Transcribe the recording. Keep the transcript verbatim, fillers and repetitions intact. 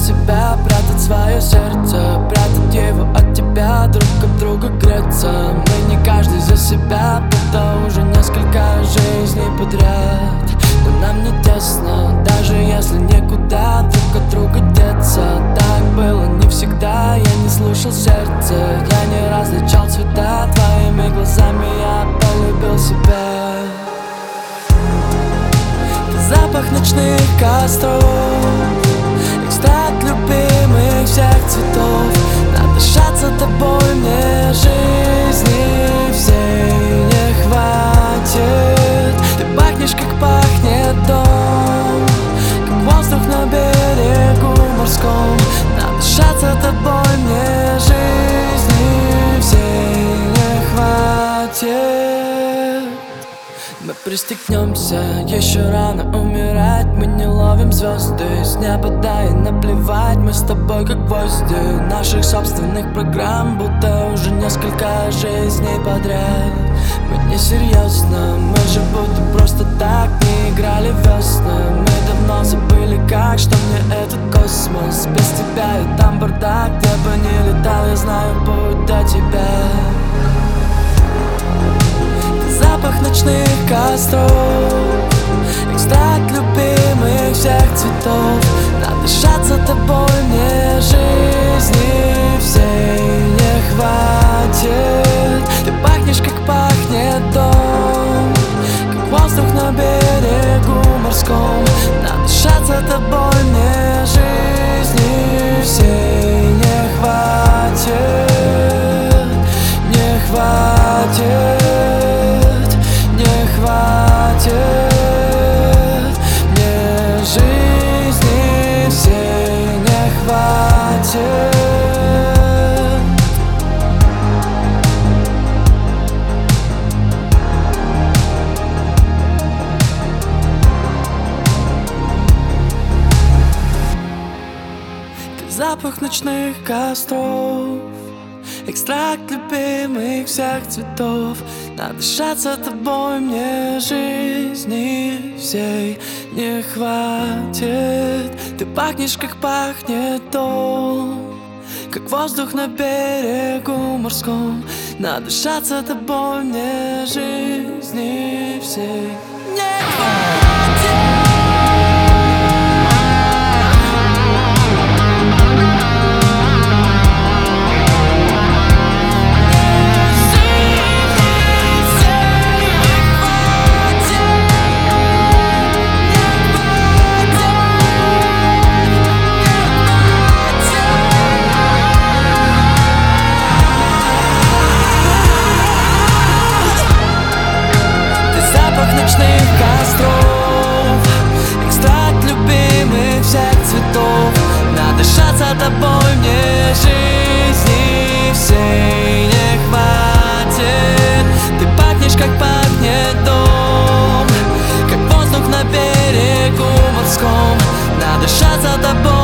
себя прятать свое сердце, прятать его от тебя, друг от друга греться. Мы не каждый за себя, будто уже несколько жизней подряд. Но нам не тесно, даже если некуда друг от друга деться. Так было не всегда, я не слушал сердце, я не различал цвета. Твоими глазами я полюбил себя. Запах ночных костров, экстракт любимых всех цветов. Надышаться тобой мне жизни всей не хватит. Ты пахнешь, как пахнет дом, как воздух на берегу морском. Надышаться тобой мне жизни всей не хватит. Мы пристегнемся, еще рано умирать. Мы не ловим звезды с неба, да и наплевать. Мы с тобой как гвозди наших собственных программ, будто уже несколько жизней подряд. Мы не серьезно, мы же будто просто так не играли весны. Мы давно забыли как, что мне этот космос. Без тебя и там бардак, где бы ни летал, я знаю путь до тебя. Запах ночных костров, экстракт любимых всех цветов. Надышаться тобой мне жизни всей не хватит. Ты пахнешь, как пахнет дом, как воздух на берегу морском. Надышаться тобой мне жизни всей не хватит, не хватит. Мне жизни всей не хватит. Ты запах ночных костров, экстракт любимых всех цветов. Надышаться тобой мне жизни всей не хватит. Ты пахнешь, как пахнет дом, как воздух на берегу морском. Надышаться тобой мне жизни всей не хватит. Надышаться тобой мне жизни всей не хватит. Ты пахнешь, как пахнет дом, как воздух на берегу морском. Надышаться тобой